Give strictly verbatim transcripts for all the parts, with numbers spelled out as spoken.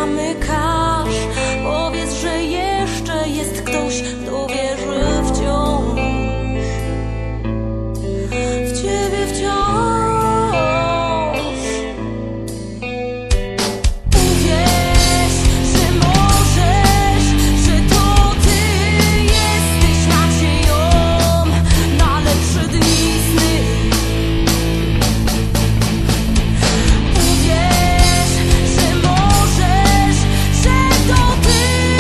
zamykasz. Powiedz, że jeszcze jest ktoś, kto wierzy wciąż w ciebie wciąż. Uwierz, że możesz, że to ty jesteś nadzieją na lepsze dni sny. Uwierz, że możesz, że to ty.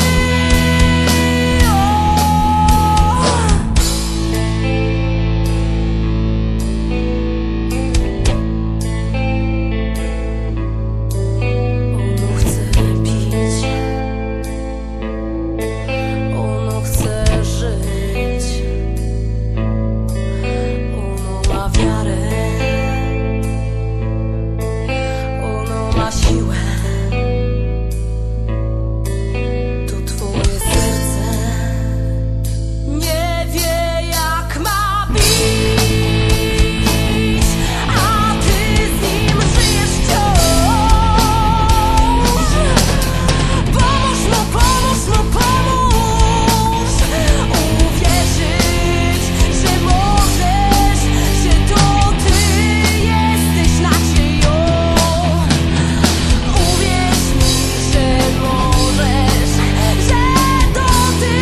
Ono chce pić, ono chce żyć, ono ma wiarę, ono ma siłę. To twoje serce nie wie, jak ma bić, a ty z nim żyjesz wciąż. Pomóż mu, pomóż mu, pomóż uwierzyć, że możesz, że to ty jesteś nadzieją. Uwierz mi, że możesz, że to ty.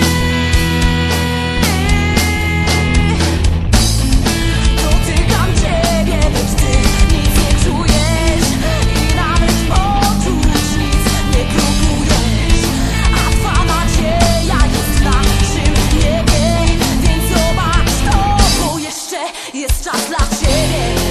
Dotykam ciebie, lecz ty nic nie czujesz i nawet poczuć nic nie próbujesz. A twa nadzieja jest w naszym niebie, więc zobacz to, bo jeszcze jest czas dla ciebie.